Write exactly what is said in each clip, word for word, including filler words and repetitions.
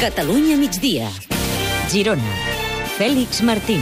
Catalunya migdia. Girona. Fèlix Martín.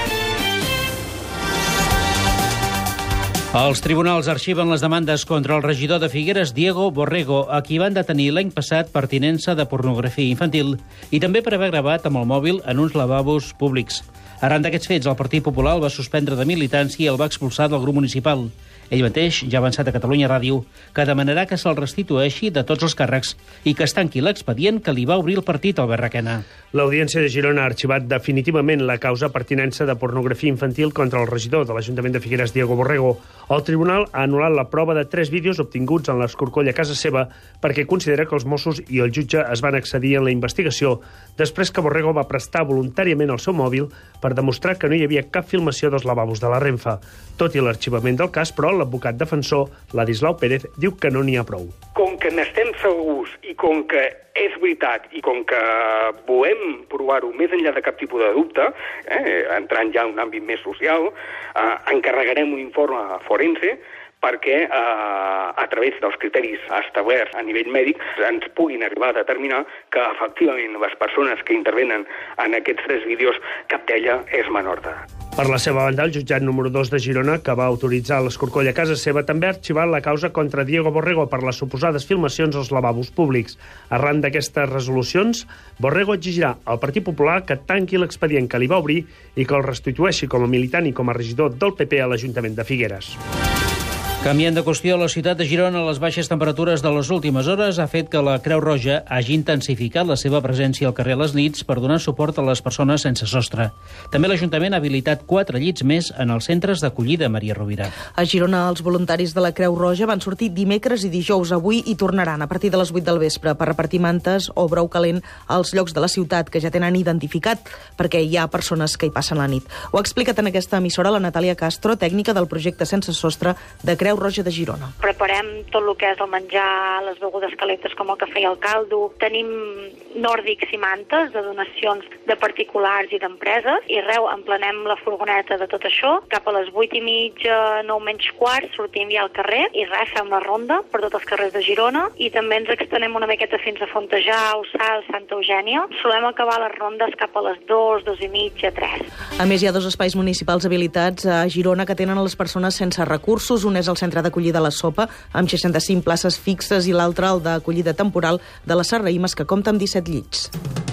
Els tribunals arxiven les demandes contra el regidor de Figueres, Diego Borrego, a qui van detenir l'any passat per tinença de pornografia infantil i també per haver gravat amb el mòbil en uns lavabos públics. Arran d'aquests fets, el Partit Popular el va suspendre de militància i el va expulsar del grup municipal. Ell mateix ja ha avançat a Catalunya Ràdio que demanarà que se'l restitueixi de tots els càrrecs i que es tanqui l'expedient que li va obrir el partit Albert Requena. L'Audiència de Girona ha arxivat definitivament la causa per tinença de pornografia infantil contra el regidor de l'Ajuntament de Figueres, Diego Borrego. El tribunal ha anul·lat la prova de tres vídeos obtinguts en l'escorcoll a casa seva perquè considera que els Mossos i el jutge es van excedir en la investigació després que Borrego va prestar voluntàriament el seu mòbil per demostrar que no hi havia cap filmació dels lavabos de la Renfe. Tot i l'arxivament del cas, però, l'advocat defensor, Ladislau Pérez, diu que no n'hi ha prou. Com que n'estem segurs i com que és veritat i com que volem provar-ho més enllà de cap tipus de dubte, eh, entrant ja en un àmbit més social, eh, encarregarem un informe forense perquè eh, a través dels criteris establerts a nivell mèdic ens puguin arribar a determinar que efectivament les persones que intervenen en aquests tres vídeos, cap d'ella és menor d'edat. Per la seva banda, el jutjat número dos de Girona, que va autoritzar l'escorcoll a casa seva, també ha arxivat la causa contra Diego Borrego per les suposades filmacions als lavabos públics. Arran d'aquestes resolucions, Borrego exigirà al Partit Popular que tanqui l'expedient que li va obrir i que el restitueixi com a militant i com a regidor del P P a l'Ajuntament de Figueres. Canviant de qüestió, la ciutat de Girona, les baixes temperatures de les últimes hores ha fet que la Creu Roja hagi intensificat la seva presència al carrer a les nits per donar suport a les persones sense sostre. També l'Ajuntament ha habilitat quatre llits més en els centres d'acollida Maria Rovira. A Girona, els voluntaris de la Creu Roja van sortir dimecres i dijous. Avui i tornaran a partir de les vuit del vespre per repartir mantes o brou calent als llocs de la ciutat que ja tenen identificat perquè hi ha persones que hi passen la nit. Ho ha explicat en aquesta emissora la Natàlia Castro, tècnica del projecte Sense Sostre de Creu Roja de Girona. Preparem tot el que és el menjar, les begudes calentes com el cafè i el caldo. Tenim nòrdics i mantes de donacions de particulars i d'empreses i reu, emplenem la furgoneta de tot això. Cap a les vuit i mitja, nou menys quart, sortim ja al carrer i res, fem la ronda per tots els carrers de Girona i també ens extenem una miqueta fins a Fontejau, Sal, Santa Eugènia. Solem acabar les rondes cap a les dos, dos i mitja, tres. A més, hi ha dos espais municipals habilitats a Girona que tenen a les persones sense recursos. Un és el centre d'acollida La Sopa, amb seixanta-cinc places fixes, i l'altre el d'acollida temporal de les Serraïmes, que compta amb disset llits.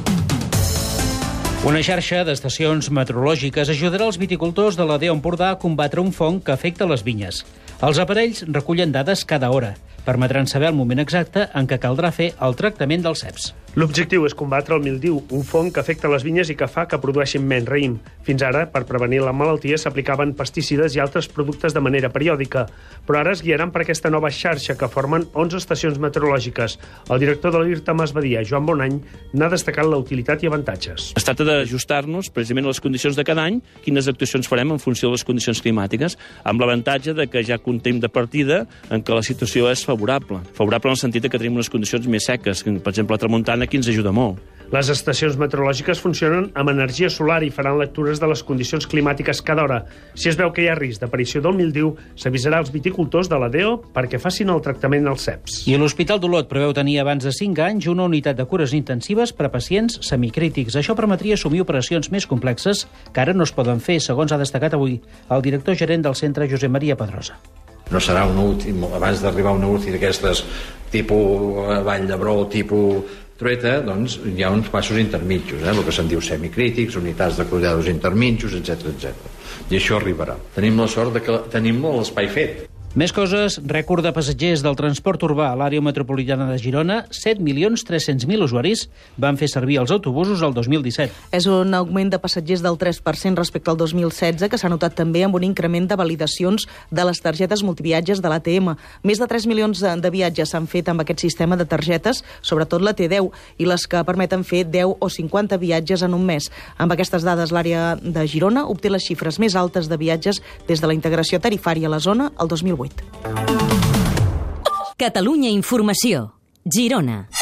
Una xarxa d'estacions meteorològiques ajudarà els viticultors de la D E O Empordà a combatre un fong que afecta les vinyes. Els aparells recullen dades cada hora. Permetran saber el moment exacte en què caldrà fer el tractament dels ceps. L'objectiu és combatre el mildiu, un fong que afecta les vinyes i que fa que produeixin menys raïm. Fins ara, per prevenir la malaltia, s'aplicaven pesticides i altres productes de manera periòdica, però ara es guiaran per aquesta nova xarxa que formen onze estacions meteorològiques. El director de l'IRTA Masbadia, Joan Bonany, n'ha destacat la utilitat i avantatges. Es tracta d'ajustar-nos precisament a les condicions de cada any, quines actuacions farem en funció de les condicions climàtiques, amb l'avantatge de que ja contem de partida en què la situació és favorable. Favorable en el sentit que tenim unes condicions més seques, que, per exemple, la tramuntana aquí ens ajuda molt. Les estacions meteorològiques funcionen amb energia solar i faran lectures de les condicions climàtiques cada hora. Si es veu que hi ha risc d'aparició del mildiu, s'avisarà als viticultors de la D E O perquè facin el tractament als ceps. I l'Hospital d'Olot preveu tenir abans de cinc anys una unitat de cures intensives per a pacients semicrítics. Això permetria assumir operacions més complexes que ara no es poden fer, segons ha destacat avui el director gerent del centre, Josep Maria Pedrosa. No serà una U C I, abans d'arribar a una U C I d'aquestes tipus Vall d'Hebron, tipus trueta, doncs hi ha uns passos intermitjos, eh? El que se'n diu semicrítics, unitats de cuidados intermitjos, etcètera, etcètera. I això arribarà. Tenim la sort de que tenim molt espai fet. Més coses, rècord de passatgers del transport urbà a l'àrea metropolitana de Girona. set milions tres-cents mil usuaris van fer servir els autobusos el dos mil disset. És un augment de passatgers del tres per cent respecte al dos mil setze, que s'ha notat també amb un increment de validacions de les targetes multiviatges de l'A T M. Més de tres milions de viatges s'han fet amb aquest sistema de targetes, sobretot la T deu, i les que permeten fer deu o cinquanta viatges en un mes. Amb aquestes dades, l'àrea de Girona obté les xifres més altes de viatges des de la integració tarifària a la zona el dos mil vuit. Catalunya Informació. Girona.